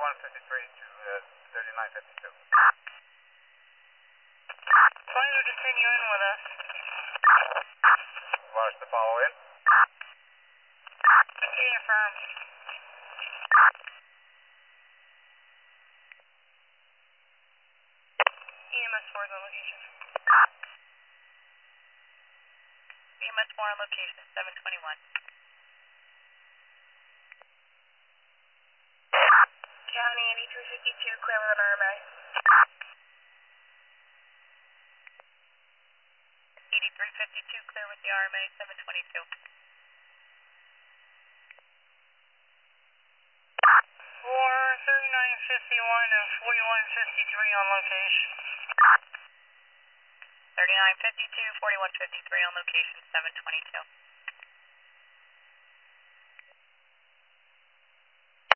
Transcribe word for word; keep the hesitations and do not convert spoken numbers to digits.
forty-one fifty-three to uh, thirty-nine fifty-two. Plan to continue in with us. Watch the follow in. Yeah, firm. E M S four is on location. E M S four on location, seven twenty-one. County eighty-three fifty-two, clear with an R M A. eighty-three fifty-two, clear with the R M A, seven twenty-two. For thirty-nine fifty-one and forty-one fifty-three on location. thirty-nine fifty-two, forty-one fifty-three on location, seven twenty-two.